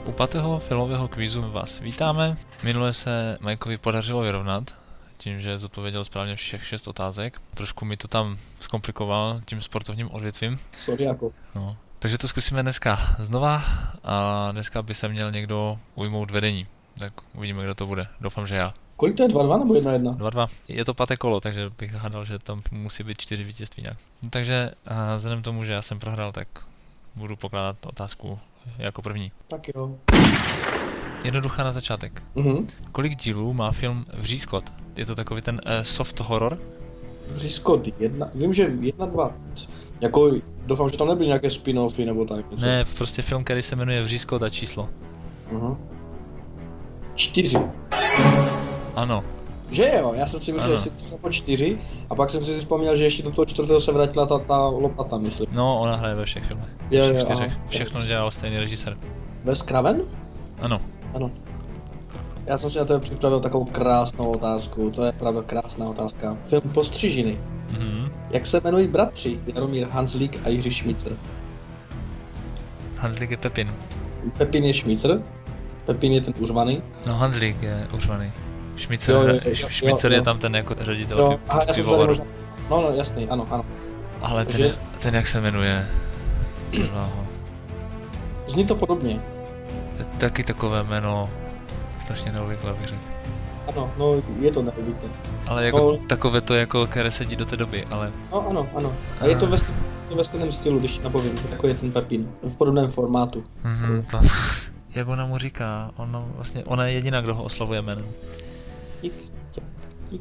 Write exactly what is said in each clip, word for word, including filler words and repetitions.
U pátého filmového kvízu vás vítáme. Minule se Majkovi podařilo vyrovnat, tím, že zodpověděl správně všech šest otázek. Trošku mi to tam zkomplikoval tím sportovním odvětvím. Sorry jako. No. Takže to zkusíme dneska znova a dneska by se měl někdo ujmout vedení. Tak uvidíme, kdo to bude. Doufám, že já. Kolik to je? dva dva nebo jedna jedna? dva dva. Je to páté kolo, takže bych hádal, že tam musí být čtyři vítězství nějak. No, takže a vzhledem k tomu, že já jsem prohrál, tak budu pokládat otázku jako první. Tak jo. Jednoduchá na začátek. Mhm. Kolik dílů má film Vřískot? Je to takový ten uh, soft horror? Vřískot jedna, vím, že jedna, dva. Jako, doufám, že tam nebyly nějaké spin-offy nebo tak něco. Ne, prostě film, který se jmenuje Vřískot a číslo. Mhm. Čtyři. Ano. Že jo, já jsem si myslel, že si to po čtyři a pak jsem si vzpomněl, že ještě do toho čtvrtého se vrátila ta, ta lopata, myslím. No, ona hraje ve všech filmech. Jo, Všech jo, čtyřech. aha. Všechno dělal stejný režisér. Wes Craven? Ano. Ano. Já jsem si na to připravil takovou krásnou otázku, to je právě krásná otázka. Film Postřižiny. Mhm. Jak se jmenují bratři Jaromír Hanzlík a Jiří Šmícer? Hanzlík je Pepin. Pepin je Šmícer, Pepin je ten uřvaný. No, Hanzlík je uřvaný. Šmícer, Jo, jo, hra- jo, jo, Šmícer jo. je tam ten jako ředitel Jo, pi- aha, já jsem tady pivovaru. možná... No, no, jasný, ano, ano. Ale ten, Takže- ten jak se jmenuje? Bláho. Zní to podobně. Je taky takové jméno strašně neobvyklé, bych řekl. Ano, no, je to neobvyklé. Ale jako No. takové to, jako, které sedí do té doby, ale No, ano, ano. A je to ve, st- to ve stejném stylu, když napovím, jako je ten Pepin. V podobném formátu. mhm, to, jak ona mu říká, ona, vlastně, ona je jediná, kdo ho oslavuje jménem. Tik, tik, tik.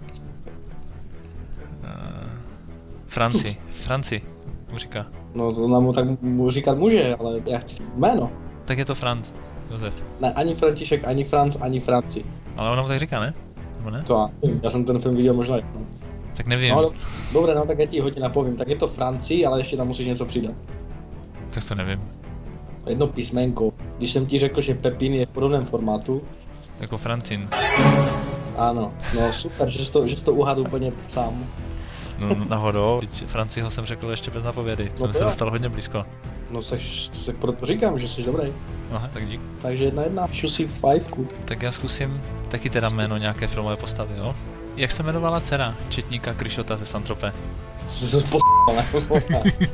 Uh, Franci, Franci mu říká. No, to nám mu tak mu říkat může, ale já chci jméno. Tak je to Franc, Josef. Ne, ani František, ani Franc, ani Franci. Ale ona mu tak říká, ne? Nebo ne? To já, nevím, já jsem ten film viděl možná jednou. Tak nevím, No, do- dobré, no tak já ti hodně napovím. Tak je to Franci, ale ještě tam musíš něco přidat. tak to nevím. Jedno písmenko. Když jsem ti řekl, že Pepin je v podobném formátu, Jako Francin. ano, no super, že jsi to, že jsi to uhádl úplně sám. No náhodou, teď Franciho jsem řekl ještě bez napovědy, No jsem to se jo. dostal hodně blízko. No seš, tak proto říkám, že jsi dobrý. Aha, tak dík. Takže jedna jedna, šel si fajfku. Tak já zkusím taky teda jméno nějaké filmové postavy, jo? Jak se jmenovala dcera četníka Kryšota ze Saint-Tropez? Jsi se posl***al.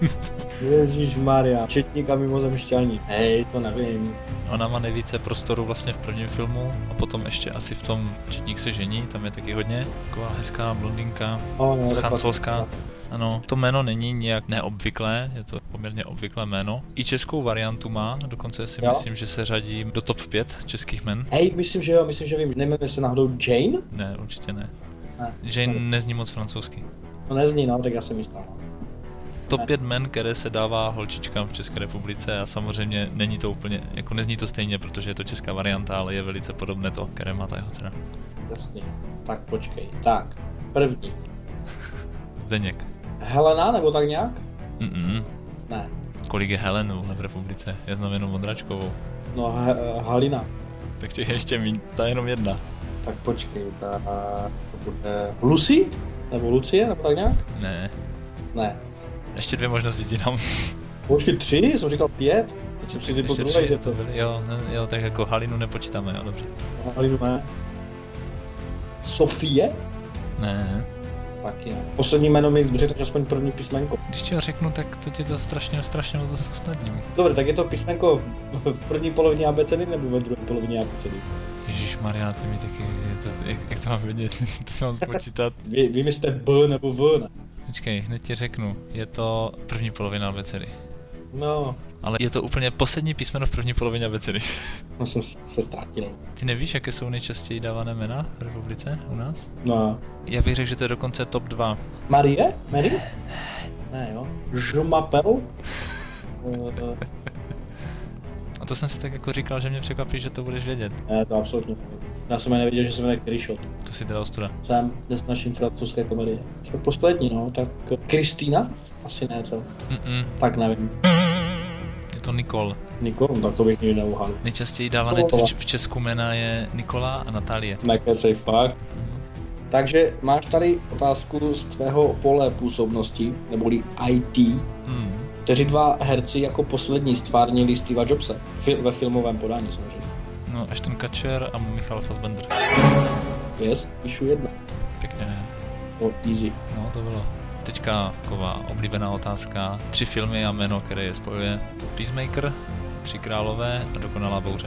Ježišmarja, četník a mimozemšťaní. Hej, to nevím. Ona má nejvíce prostoru vlastně v prvním filmu a potom ještě asi v tom Četník se žení, tam je taky hodně. Taková hezká blondýnka, No, no, francouzská. Ano, to jméno není nějak neobvyklé, je to poměrně obvyklé jméno. I českou variantu má, dokonce si Jo. myslím, že se řadí do top pět českých jmen. Hej, myslím, že jo, myslím, že vím. Nejmenuje se náhodou Jane? Ne, určitě ne. Ne. Jane nezní moc francouzsky. No nezní, no, tak já jsem myslel. Top Ne. pět men, které se dává holčičkám v České republice a samozřejmě není to úplně, jako nezní to stejně, protože je to česká varianta, ale je velice podobné to, které má ta jeho dcera. Jasně. Tak počkej. Tak, první. Zdeněk. Helena, nebo tak nějak? Mm-mm. Ne. Kolik je Helenů v republice? Já znám jenom Vondračkovou. No, he- Halina. Tak těch ještě míň, ta je jenom jedna. Tak počkej, ta... to bude... Lucy? Nebo Lucie, nebo tak nějak? Ne, Ne. ještě dvě možnosti ti dám. Počkej, tři? Jsem říkal pět? Teď jsem přijde po Ještě druhé, tři, jde to byly, jo, ne, jo, tak jako Halinu nepočítáme, jo, dobře. Halinu ne. Sofie? Ne, Taky ne. Poslední jméno mi řekneš aspoň první písmenko. když ti ho řeknu, tak to ti to strašně, strašně moc usnadním. Dobře, tak je to písmenko v, v první polovině abecedy nebo ve druhé polovině abecedy? Ježišmarja, ty mi taky, to, jak, jak to mám vědět, to si mám spočítat. Vy, vy myslíte B nebo V, ne? Počkej, hned ti řeknu, je to první polovina abecedy. No, Ale je to úplně poslední písmeno v první polovině abecedy. no jsem se ztratil. Ty nevíš, jaké jsou nejčastěji dávané jména v republice u nás? No. Já bych řekl, že to je dokonce top dva. Marie? Mary? Ne, ne jo. Je m'appelle? Uh, A to jsem si tak jako říkal, že mě překvapí, že to budeš vědět. ne, to absolutně nevím. Já jsem ani nevěděl, že se jmenuje Kryšot. To si teda ostuda. Jsem dnes naším francouzské komedie. Jsme poslední, no, tak Kristýna? Asi ne, co? Mm-mm. Tak nevím. Je to Nikol. Nikol? No, tak to bych nikdy neuhádl. Nejčastěji dávané v, v Česku jména je Nikola a Natálie. Nekecej, fakt. Takže máš tady otázku z tvého pole působnosti, neboli í té. Mm. kteří dva herci jako poslední stvárnili Steva Jobse. Fil- ve filmovém podání samozřejmě. No, Ashton Kutcher a Michael Fassbender. Yes, píšu jedno. Pěkně. Oh, easy. No, to bylo. Teďka taková oblíbená otázka. Tři filmy a jméno, které je spojuje. Peacemaker, Tři králové a Dokonalá bouře.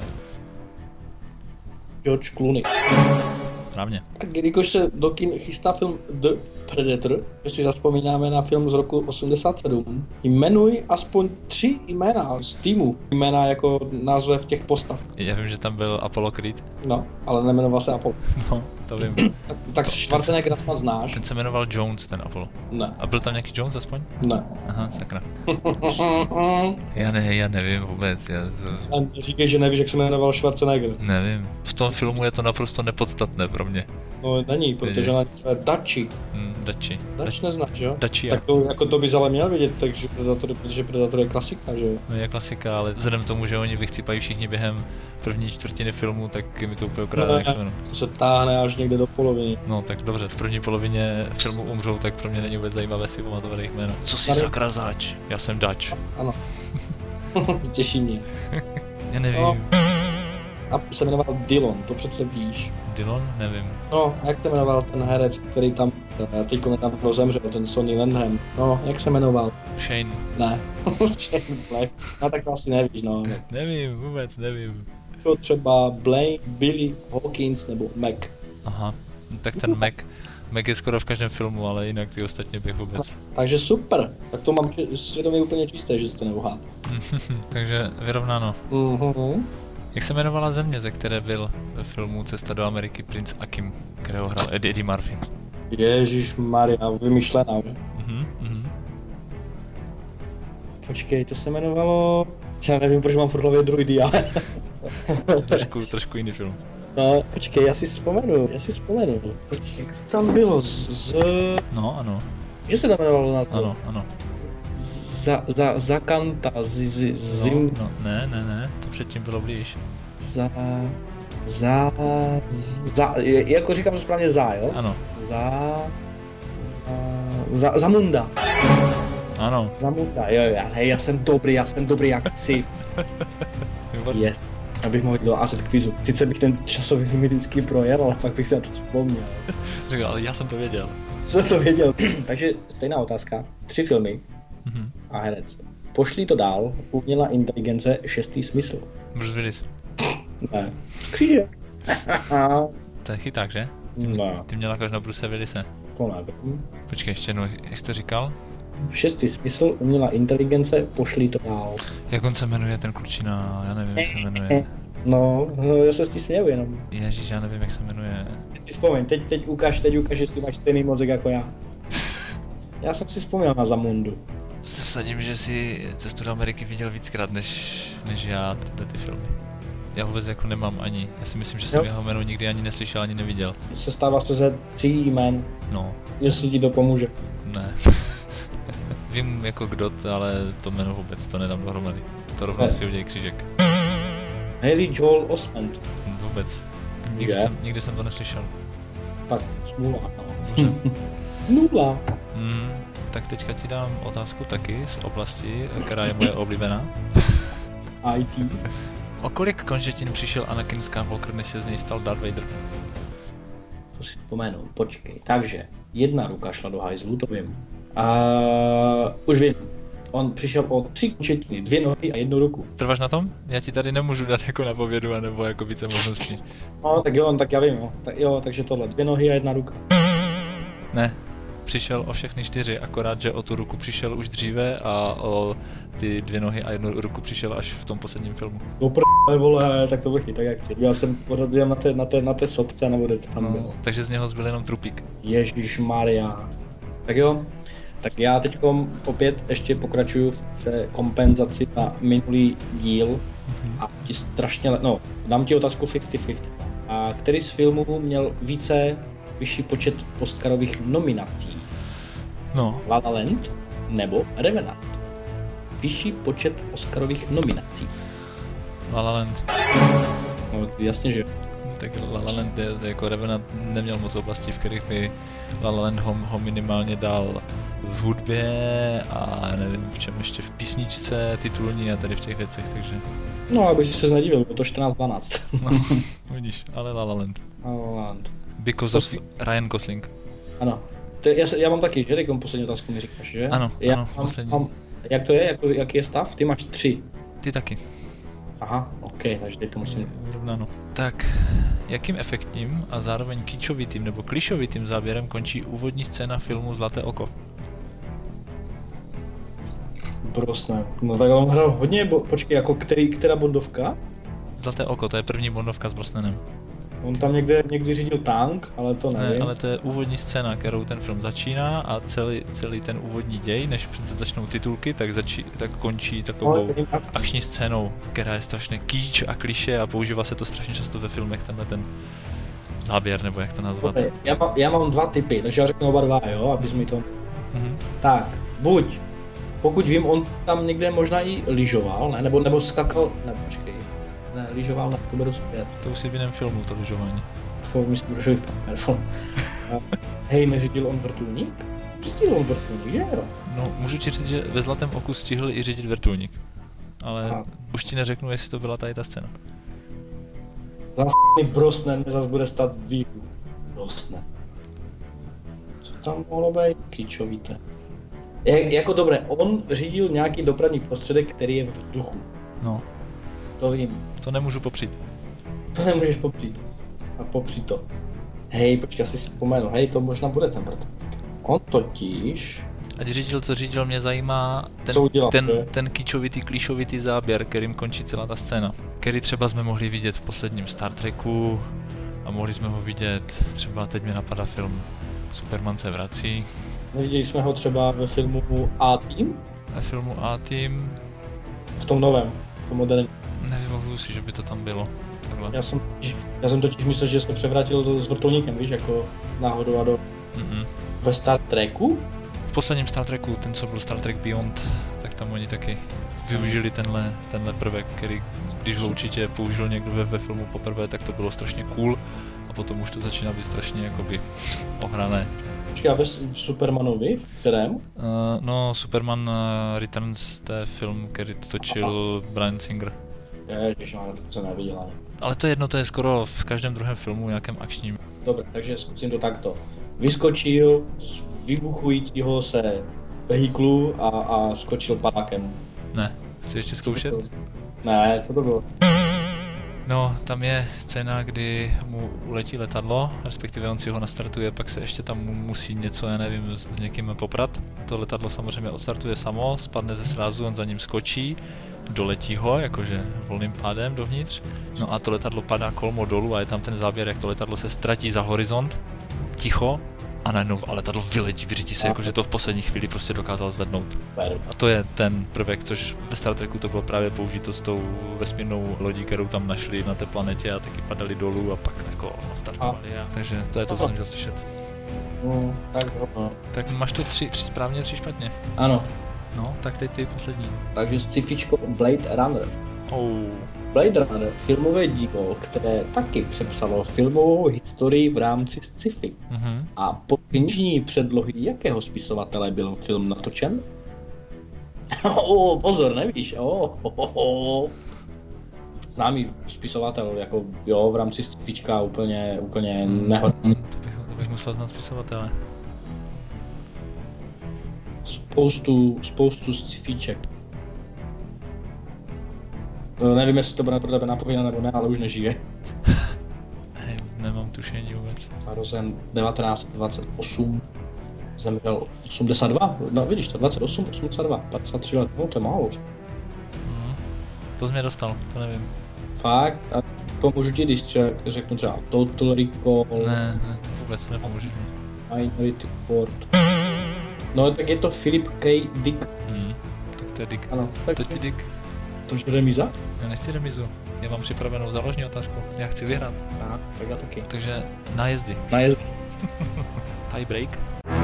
George Clooney. Správně. Tak jelikož se do kin chystá film The Predator, když si zazpomínáme na film z roku osmdesát sedm, jmenuj aspoň tři jména z týmu. Jména jako název těch postav. Já vím, že tam byl Apollo Creed. No, ale nemenoval se Apollo. No, to vím. Tak, tak Schwarzeneggera snad znáš? Ten se jmenoval Jones, ten Apollo. Ne. A byl tam nějaký Jones aspoň? Ne. Aha, sakra. Já ne, já nevím vůbec, já to... A říkej, že nevíš, jak se jmenoval Schwarzenegger. Nevím. V tom filmu je to naprosto nepodstatné pro mě. No není, protože na je Dachi. Hmm, Dachi. Dachi neznáš, jo? Dachi, tak to, jako to bys ale měl vědět, takže Predator, protože Predator je klasika, že jo? No je klasika, ale vzhledem k tomu, že oni vychcípají všichni během první čtvrtiny filmu, tak je mi to úplně ukrádané, jak se jmenuji. To se táhne až někde do poloviny. No tak dobře, v první polovině filmu umřou, tak pro mě není vůbec zajímavé si pamatovat jejich jméno. Co jsi sakra zač? Já jsem Dač. Ano. Těší mě. Já nevím. No. A se jmenoval Dillon, to přece víš. Dillon? Nevím. No, jak se jmenoval ten herec, který tam teďko nedávno zemřel, ten Sonny Landham. No, jak se jmenoval? Shane. Ne. Shane Black. No tak to asi nevíš, no. Nevím, vůbec nevím. Co třeba Blaine, Billy, Hawkins nebo Mac. Aha, no, tak ten Mac. Mac je skoro v každém filmu, ale jinak ty ostatně bych vůbec. Takže super, tak to mám svědomí úplně čisté, že jste neuhádl. Takže vyrovnáno. Mhm. Jak se jmenovala země, ze které byl ve filmu Cesta do Ameriky princ Akim, kterého hrál Eddie, Eddie Murphy? Ježišmarja, vymyšlená, že? Mhm, mhm. Počkej, to se jmenovalo... Já nevím, proč mám furt hlavě druidy, ale... trošku, trošku jiný film. No, počkej, já si vzpomenu, já si vzpomenu. Počkej, jak to tam bylo? Z... z... No, ano. Že se to jmenovalo na co? Ano, ano. Za, za, za kanta, z, z, zim... No, no, ne, ne, ne, to předtím bylo blíž. Za... Za... Za... Jako říkám to správně za, jo? Ano. Za... Za... Za... Zamunda. Ano. Zamunda, jo, jo, já, já jsem dobrý, já jsem dobrý, jak chci. Yes. Abych mohl jít do asset quizu. Sice bych ten časový limit vždycky projel, ale pak bych si na to vzpomněl. Říkal, ale já jsem to věděl. Jsem to věděl. Takže stejná otázka. Tři filmy Mm-hmm. a herec. Pošli to dál, umělá inteligence, šestý smysl. Bruce Willis. Ne. Křížek. To je chyták, že? Ne. Ty měla každou Bruce Willise. To nevím. Počkej, ještě jednou, jak jsi to říkal? Šestý smysl, umělá inteligence, pošli to dál. Jak on se jmenuje ten klučina? Já nevím, jak se jmenuje. No, no já se s tím směju jenom. Ježíš, já nevím, jak se jmenuje. Teď si vzpomeň, teď, teď ukáž, teď ukáž, jestli máš stejný mozek jako já. Já jsem si vzpomněl na Zamundu. Se vsadím, že si Cestu do Ameriky viděl víckrát než, než já tyhle ty filmy. Já vůbec jako nemám ani, já si myslím, že jsem jo. jeho jméno nikdy ani neslyšel, ani neviděl. Sestává se ze tří jmén, No, jestli ti to pomůže. ne. Vím jako kdo to, ale to jméno vůbec to nedám dohromady. To rovnou si udělej křížek. Haley Joel Osment. Vůbec. Nikdy, Je? jsem, nikdy jsem to neslyšel. Tak, smůla. Nula. Mm, tak teďka ti dám otázku taky z oblasti, která je moje oblíbená. I T. O kolik končetin přišel Anakin Skywalker, než se z něj stal Darth Vader? To si vzpomenu, počkej. Takže, jedna ruka šla do hajzlu, to vím. A už vím. On přišel o tři končetiny, dvě nohy a jednu ruku. Trváš na tom? Já ti tady nemůžu dát jako napovědu, anebo jako více možností. No, tak jo, tak já vím, jo. Tak, jo, takže tohle, dvě nohy a jedna ruka. Ne, přišel o všechny čtyři, akorát, že o tu ruku přišel už dříve a o ty dvě nohy a jednu ruku přišel až v tom posledním filmu. No pr***, vole, tak to bych tak jak chci. Já jsem pořád na té, na té, na té sopce, nebo kde to tam No, bylo. takže z něho zbyl jenom trupík. Ježišmarja. Tak jo, tak já teď opět ještě pokračuju v té kompenzaci na minulý díl Mhm. a ti strašně, le- no, dám ti otázku padesát na padesát. A který z filmů měl více, vyšší počet Oscarových nominací? No, La La Land nebo Revenant? Vyšší počet Oscarových nominací. La La Land. No, jasně, že jo. tak La La Land je, jako Revenant neměl moc oblastí, v kterých by La La Land ho, ho minimálně dal v hudbě a nevím v čem ještě, v písničce titulní a tady v těch věcech, takže... No, abych si se nedivil, bylo to čtrnáct dvanáct. No, vidíš, ale La La Land. La La Land. Because of Ryan Gosling. Ano. To, já, se, já mám taky, že? Teďkom poslední otázku mi říkáš, že? Ano, já ano, mám, poslední. Mám, jak to je? Jak, jaký je stav? Ty máš tři. Ty taky. Aha, ok, takže teď to musím... Vyrovnáno. Tak, jakým efektním a zároveň kýčovitým nebo klišovitým záběrem končí úvodní scéna filmu Zlaté oko? Brosnan. No tak on hrál hodně, bo, počkej, jako který, která bondovka? Zlaté oko, to je první bondovka s Brosnanem. On tam někde, někdy řídil tank, ale to nevím. Ne, ale to je úvodní scéna, kterou ten film začíná a celý, celý ten úvodní děj, než přece začnou titulky, tak, začí, tak končí takovou akční scénou, která je strašně kýč a klišé a používá se to strašně často ve filmech, tenhle ten záběr, nebo jak to nazvat. Já, má, já mám dva typy, takže já řeknu oba dva, jo, abys mi to... Mm-hmm. Tak, buď, pokud vím, on tam někde možná i lyžoval, ne, nebo, nebo skakal, ne, počkej. Ne, lyžoval, ne, to beru zpět. To už je v jiném filmu, to lyžování. To myslím, že je Hej, neřídil on vrtulník? Stihl on vrtulník, že jo? No, můžu ti říct, že ve Zlatém oku stihl i řídit vrtulník. Ale Aha. už ti neřeknu, jestli to byla tady ta scéna. Zase Brosnan mě zase bude stát výhru. Brosnan. Co tam mohlo být? Kyčovité. Jak, jako dobré, on řídil nějaký dopravní prostředek, který je v vzduchu. No. To vím. To nemůžu popřít. To nemůžeš popřít. A popřít to. Hej, počkej, asi si vzpomenu. Hej, to možná bude ten vrtulník. On totiž... Ať řídil, co řídil, mě zajímá ten, co udělal, ten, ten kýčovitý, klíšovitý záběr, kterým končí celá ta scéna. Který třeba jsme mohli vidět v posledním Star Treku a mohli jsme ho vidět, třeba teď mi napadá film Superman se vrací. Neviděli jsme ho třeba ve filmu A-Team? Ve filmu A-Team? V tom novém, v tom moderním. Nevybavuju si, že by to tam bylo. Takhle. Já jsem, já jsem totiž myslel, že se převrátil s vrtulníkem, víš, jako náhodou a do... Mm-mm. Ve Star Treku? V posledním Star Treku, ten co byl Star Trek Beyond, tak tam oni taky využili tenhle, tenhle prvek, který když ho určitě použil někdo ve, ve filmu poprvé, tak to bylo strašně cool a potom už to začíná být strašně jakoby ohrané. Počkej, a ve Supermanovi, v kterém? Uh, no, Superman uh, Returns, to je film, který točil Aha. Bryan Singer. Ježiš, ale to jsem neviděl ani. Ale to je jedno, to je skoro v každém druhém filmu, nějakém akčním. Dobře, takže zkusím to takto. Vyskočil z vybuchujícího se vehiklu a, a skočil padákem. Ne, chci ještě zkoušet? Ne, co to bylo? No, tam je scéna, kdy mu uletí letadlo, respektive on si ho nastartuje, pak se ještě tam musí něco, já nevím, s, s někým poprat. To letadlo samozřejmě odstartuje samo, spadne ze srázu, on za ním skočí, doletí ho, jakože volným pádem dovnitř. No a to letadlo padá kolmo dolů a je tam ten záběr, jak to letadlo se ztratí za horizont, ticho, a najednou a letadlo vyletí, vyřítí se, jakože to v poslední chvíli prostě dokázal zvednout. A to je ten prvek, což ve Star Treku to bylo právě použito s tou vesmírnou lodí, kterou tam našli na té planetě a taky padali dolů a pak jako startovali. A... Takže to je to, co jsem chtěl slyšet. No, tak, no. Tak máš tu tři, tři správně, tři špatně. Ano. No, tak teď ty poslední. Takže sci-fičko Blade Runner. Oh. Blade Runner, filmové dílo, které taky přepsalo filmovou historii v rámci sci-fi. Mm-hmm. A po knižní předlohy jakého spisovatele byl film natočen? oh, pozor, nevíš, oh, oh, oh. Známý spisovatel, jako jo, v rámci sci-fička úplně, úplně mm, nehodný. To bych, to bych musel znát spisovatele. Spoustu, spoustu sci-fiček. No, nevím, jestli to bude pro tebe napověděné nebo ne, ale už nežije. Hej, nemám tušení vůbec. Narozen devatenáct dvacet osm, zemřel osmdesát dva, no vidíš to, dvacet osm, osmdesát dva, padesát tři let, no to je málo. Mm, to jsi mě dostal, to nevím. Fakt? A pomůžu ti, když třeba, řeknu třeba Total Recall... Ne, ne, vůbec nepomůžeš mi. Minority Report... No tak je to Philip K. Dick. Hmm, tak to je Dick. Ano, tak to je Dick. Tož remíza? Já nechci remizu, já mám připravenou záložní otázku, já chci vyhrát. Tak, tak já taky. Takže nájezdy. Nájezdy. Tie break.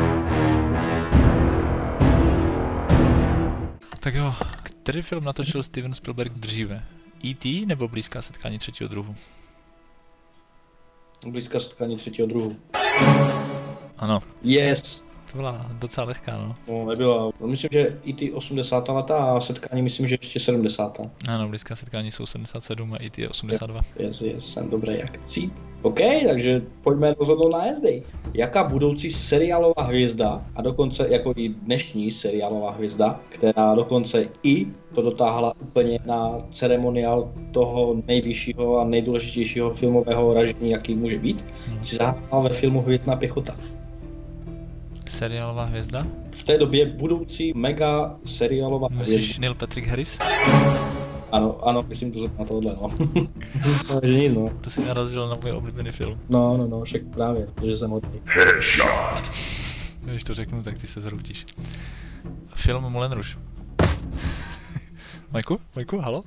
Tak jo, který film natočil Steven Spielberg dříve? E T nebo Blízká setkání třetího druhu? Blízká setkání třetího druhu. Ano. Yes. To byla docela lehká, no. No, nebyla. Myslím, že i ty osmdesátá leta a setkání myslím, že ještě sedmdesátá. Ano, blízká setkání jsou sedmdesát sedm a i ty je osmdesát dva. Yes, yes, jsem dobrý jak cít. OK, takže pojďme rozhodnout na S D. Jaká budoucí seriálová hvězda, a dokonce jako i dnešní seriálová hvězda, která dokonce i to dotáhla úplně na ceremoniál toho nejvyššího a nejdůležitějšího filmového ražení, jaký může být, hmm. si zahrál ve filmu Hvězdná pěchota. Seriálová hvězda? V té době budoucí mega seriálová hvězda. Myslíš Neil Patrick Harris? Ano, ano, myslím to na tohle, no. Takže nic, no. To si narazil na můj oblíbený film. No, no, no, však právě, protože jsem hodný. Headshot. Když to řeknu, tak ty se zhroutíš. Film Moulin Rouge. Majku? Majku, halo?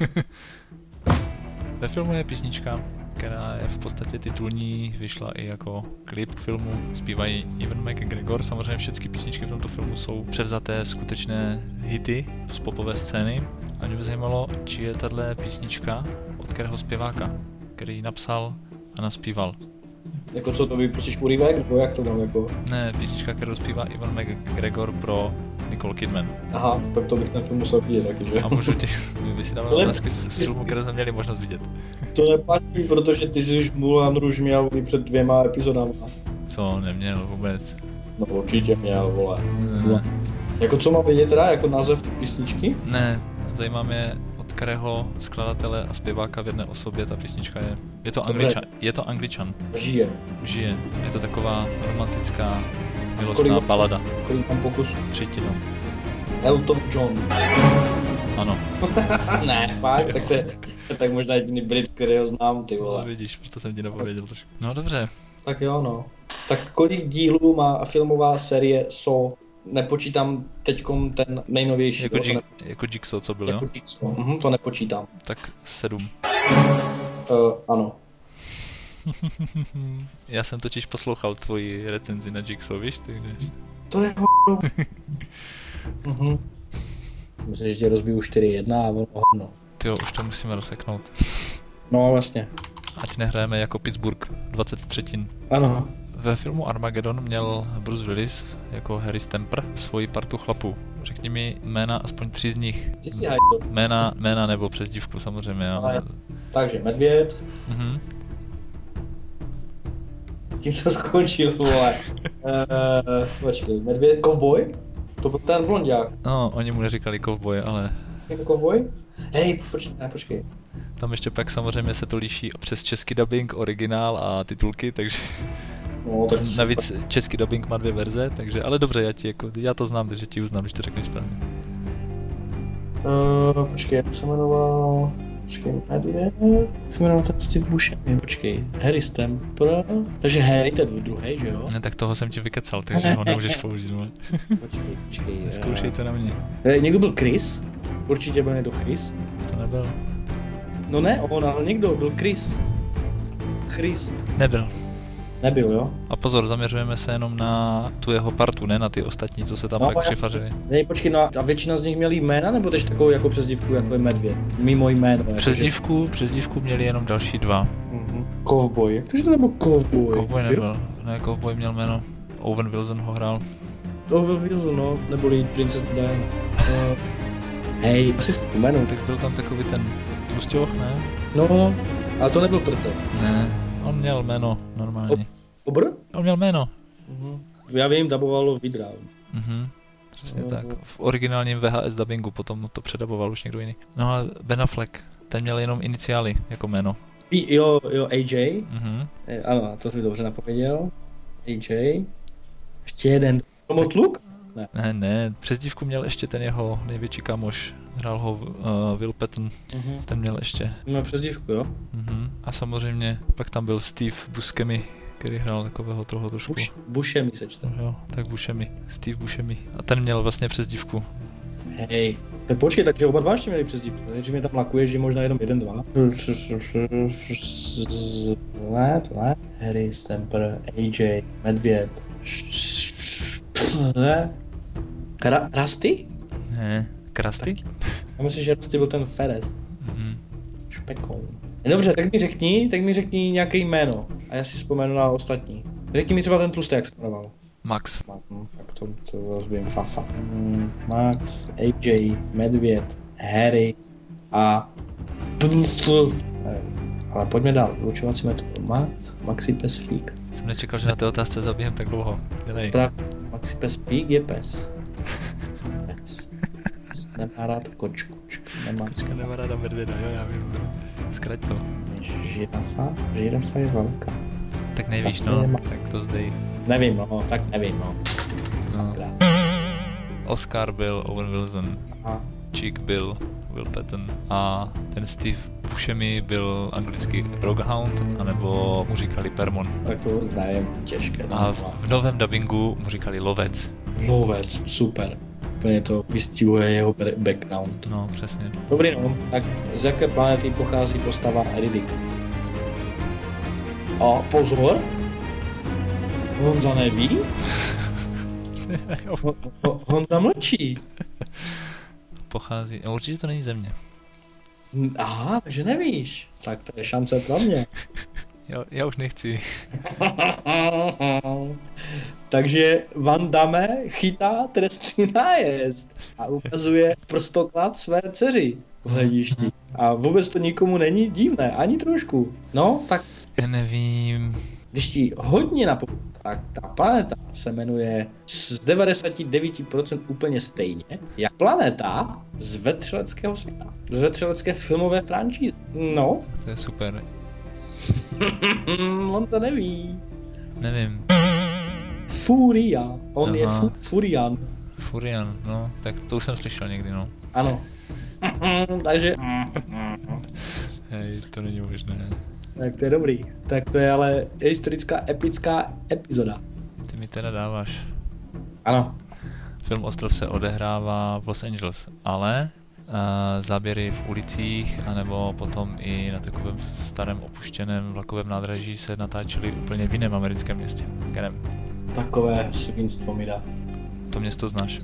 Ve filmu je písnička, která je v podstatě titulní, vyšla i jako klip k filmu, zpívají Ewan McGregor, samozřejmě všechny písničky v tomto filmu jsou převzaté skutečné hity z popové scény a mě by zajímalo, či je tato písnička od kterého zpěváka, který ji napsal a naspíval. Jako co, to vypustíš úryvek, nebo jak to tam jako? Ne, písnička, kterou zpívá Ewan McGregor pro Nicole Kidman. Aha, tak to bych ten film musel vidět taky, že? A můžu ti, my by si dával otázky z, z filmu, které jsme měli možnost vidět. To neplatí, protože ty jsi už Moulin Rouge měl před dvěma epizodama. Co, neměl vůbec. No určitě měl, vole. Ne. Jako co mám vědět teda, jako název písničky? Ne, zajímá mě, od kterého skladatele a zpěváka v jedné osobě ta písnička je. Je to Angličan. Je to Angličan. Žije. Žije. Je to taková romantická, milostná balada. Kolik mám pokusů? Třetinu. Elton John. Ano. Ne, fakt, tak to je tak možná jediný Brit, který ho znám, ty vole. No, vidíš, proto jsem ti nepověděl trošku. No dobře. Tak jo, no. Tak kolik dílů má filmová série Saw? Nepočítám teďkom ten nejnovější. Jako, G- jako Jigsaw, co byl, jako jo? Jigsaw. Mhm, to nepočítám. Tak sedm. Uh, ano. Já jsem totiž poslouchal tvoji recenzi na Jigsaw, víš? Takže... To je ho... mhm. Myslím, že tě rozbiju čtyři jedna a ono hodno. Tyjo, už to musíme rozseknout. No vlastně. Ať nehrajeme jako Pittsburgh dvacet třetin. Ano. Ve filmu Armageddon měl Bruce Willis jako Harry Stamper svoji partu chlapů. Řekni mi jména, aspoň tři z nich. Ty jsi hajdo. Jména, jména nebo přezdívku samozřejmě, ale... Takže Medvěd. Mhm. Tím jsem skončil, vole. uh, počkej, Medvěd, Kovboj? To byl ten blonďák. No, oni mu neříkali kovboj, ale... Kovboj? Hej, počkej, ne, počkej. Tam ještě pak samozřejmě se to liší přes český dubbing, originál a titulky, takže... No, tak navíc český dubbing má dvě verze, takže, ale dobře, já ti jako, já to znám, takže ti uznám, když to řekneš správně. Uh, počkej, jak se jmenoval... Počkej, Medvěd... Jak se jmenoval ten Steve Buscemi? Počkej, Harry Stamper... Takže Harry, to je druhý, že jo? Ne, tak toho jsem ti vykecal, takže ho nemůžeš použít, no. Počkej, počkej... Zkoušej to na mě. Uh, někdo byl Chris? Určitě byl někdo Chris. To nebyl. No ne, on, ale někdo byl Chris. Chris. Nebyl. Nebyl, jo? A pozor, zaměřujeme se jenom na tu jeho partu, ne na ty ostatní, co se tam No, pak přifařili. Nej, počkej, no a většina z nich měli jména, nebo tež takovou jako přezdívku, jako je Medvěd? Mimo jméno. Přezdívku, přezdívku měli jenom další dva. Mhm. Kovboj, jak to, že to nebyl Kovboj? Kovboj nebyl, ne, Kovboj měl jméno. Owen Wilson ho hrál. Owen Wilson, no, neboli Princess Diana. Uh, hej, asi vzpomenu. Tak byl tam takový ten tlusťoch, ne? No, ale to nebyl prce. Ne, on měl jméno normálně. Obr? On měl jméno. Uh-huh. Já vím, dabovalo Vidra. Mhm, přesně No. tak. V originálním V H S dubbingu potom to předaboval už někdo jiný. No ale Ben Affleck, ten měl jenom iniciály jako jméno. I, jo, jo, A J. Mhm. Eh, ano, to jsi mi dobře napověděl. A J. Ještě jeden. Motluk? Ne. Ne, ne, přezdívku měl ještě ten jeho největší kamoš. Hrál ho uh, Will Patton, Uh-huh. ten měl ještě. No přezdívku, jo. Mhm. A samozřejmě pak tam byl Steve Buscemi, který hrál takového toho trošku. Buš, Buscemi se čte. Jo, tak Buscemi, Steve Buscemi. A ten měl vlastně přezdívku. Hej. Tak počkej, takže oba dva ještě měli přezdívku. Takže mě tam lakuje, že možná jenom jeden, dva. Ne, to ne. Harry, Stamper, A J, Medvěd. Ne. Ra- Rusty? Ne, Krusty? Já myslím, že Rusty byl ten Ferez. Mhm. špekou. Dobře, tak mi řekni, tak mi řekni nějaké jméno a já si vzpomenu na ostatní. Řekni mi třeba ten tlustý, jak se jmenoval. Max. Tak to, to zase vím, Fasa. Max, A J, Medvěd, Harry a... Ale pojďme dál, vyučovací metodu. Max, Maxi pes Fík. Jsem nečekal, že na té otázce zabijem tak dlouho. Dělej. Maxi pes Fík je pes. Pes. Pes nemá rád kočku. Nemá. Kočka nemá ráda medvěda, jo, já vím. Zkrať to. Žirafa? Žirafa je velká. Tak nevíš, no, nemá. Tak to zdej. Nevím, no, tak nevím, no. no. Oscar byl Owen Wilson. Aha. Chick byl Will Patton a ten Steve Buscemi byl anglický Rockhound, anebo mu říkali Permon. Tak to znajem, těžké. A v, v novém dabingu mu říkali Lovec. Lovec, super. Úplně to vystihuje jeho background. No, přesně. Dobrý, no, tak z jaké planety pochází postava Riddick? A pozor! Honza neví? Honza mlčí. Pochází, no, určitě to není Země. Aha, takže nevíš. Tak to je šance pro mě. já, já už nechci. Takže Van Damme chytá trestný nájezd a ukazuje prstoklad své dceři v hledišti. A vůbec to nikomu není divné, ani trošku. No, tak... Já nevím... Když ti hodně napomůžu, tak ta planeta se jmenuje z devadesát devět procent úplně stejně, jak planeta z vetřeleckého světa. Z vetřelecké filmové franšízy. No. To je super. On to neví. Nevím. Furia. On Aha. je fu- Furian. Furian, no, tak to už jsem slyšel někdy, no. Ano. Takže... Hej, to není možné. Tak to je dobrý. Tak to je ale historická, epická epizoda. Ty mi teda dáváš. Ano. Film Ostrov se odehrává v Los Angeles, ale uh, záběry v ulicích, anebo potom i na takovém starém opuštěném vlakovém nádraží se natáčely úplně v jiném americkém městě. Kterém? Takové svinstvo mi dá. To město znáš.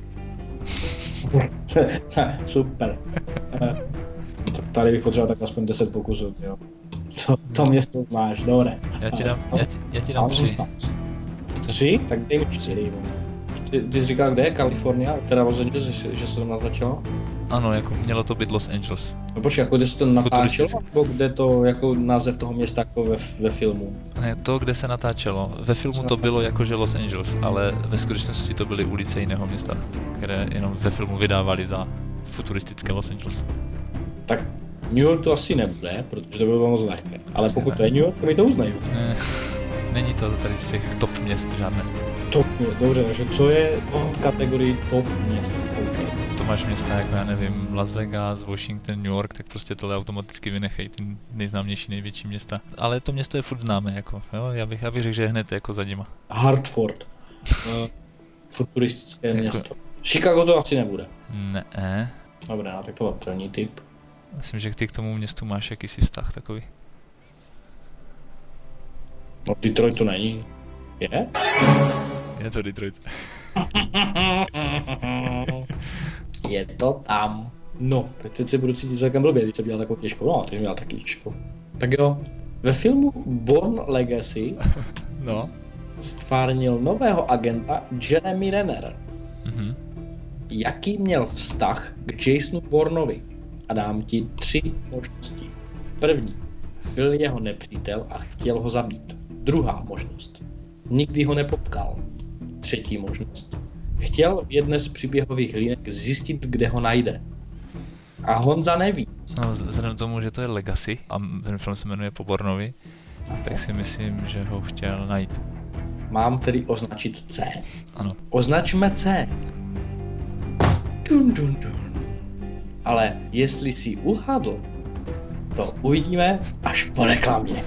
Super. Tady bych potřeboval tak aspoň deset pokusů, jo. To, to město znáš, dobré. Já ti dám, já ti, já ti dám tři. Tři? Tak dej mi čtyři. Ty, ty jsi říkal, kde je Kalifornia? Teda Los Angeles, že, že se to naznačilo? Ano, jako mělo to být Los Angeles. No počkej, jako kde se to natáčelo, nebo kde to jako název toho města jako ve, ve filmu? Ne, to, kde se natáčelo. Ve filmu to bylo jakože Los Angeles, ale ve skutečnosti to byly ulice jiného města, které jenom ve filmu vydávali za futuristické Los Angeles. Tak New York to asi nebude, protože to bylo moc lehké. Ale asi pokud ne. To je New York, mi to uznají. Ne, není to tady z těch top měst žádné. Top měst, dobře, takže co je pod kategorii top měst? Okay. To máš města jako, já nevím, Las Vegas, Washington, New York, tak prostě tohle automaticky vynechají ty nejznámější, největší města. Ale to město je furt známé, jako, jo, já bych, já bych řekl, že je hned jako za dima. Hartford. uh, futuristické jako... město. Chicago to asi nebude. Ne. Dobré, no, tak to byl první typ. Myslím, že ty k tomu městu máš jakýsi vztah takový. No Detroit to není. Je? Je to Detroit. Je to tam. No, tak teď se budu cítit celkem blbě, teď jsem dělal takovou těžkou, no a teď měl taky těžkou. Tak jo, ve filmu Bourne Legacy no. stvárnil nového agenta Jeremy Renner. Mhm. Jaký měl vztah k Jasonu Bourneovi? A dám ti tři možnosti. První. Byl jeho nepřítel a chtěl ho zabít. Druhá možnost. Nikdy ho nepotkal. Třetí možnost. Chtěl v jedné z příběhových linek zjistit, kde ho najde. A Honza neví. No, vzhledem tomu, že to je Legacy a ten film se jmenuje po Bourneovi, tak si myslím, že ho chtěl najít. Mám tedy označit C. Ano. Označme C. Dun, dun, dun. Ale jestli jsi uhádl, to uvidíme až po reklamě.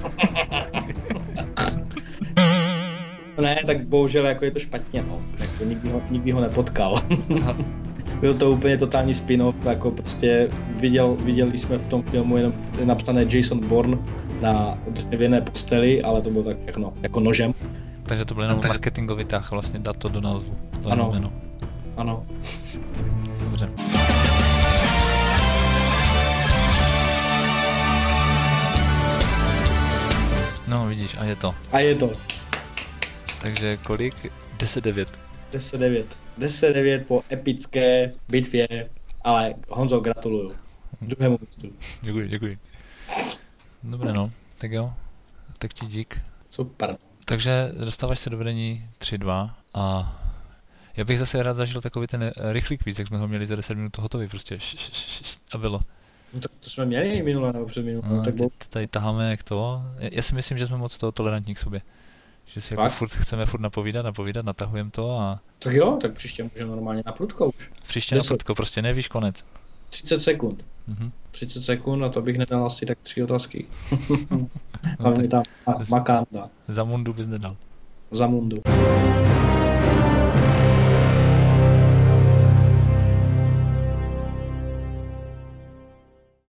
Ne, tak bohužel jako je to špatně, no. Jako nikdy ho, nikdy ho nepotkal. Byl to úplně totální spin-off, jako prostě viděl, viděli jsme v tom filmu jenom napsané Jason Bourne na dřevěné posteli, ale to bylo tak všechno, jako nožem. Takže to byl jenom marketingový tah, vlastně dát to do názvu. To ano, jméno. Ano. Dobře. vidíš, a je to. A je to. Takže kolik? deset devět. deset devět. deset devět po epické bitvě, ale Honzo, gratuluju. Druhému místu. Děkuji, děkuji. Dobré no, tak jo, tak ti dík. Super. Takže dostáváš se do vedení tři dva a já bych zase rád zažil takový ten rychlý kvíz, jak jsme ho měli za deset minut hotový, prostě š, š, š, a bylo. No to, to jsme měli minule nebo před minulou, No, tak bylo... tady taháme jak to, já si myslím, že jsme moc toho tolerantní k sobě. Že si jako furt chceme furt napovídat, napovídat, natahujeme to a... Tak jo, tak příště můžeme normálně na prudko už. Příště na prudko, prostě nevíš konec. třicet sekund. Mhm. třicet sekund a to bych nedal asi tak tři otázky. Hlavně no, ta makanda. Za mundu bys nedal. Za mundu.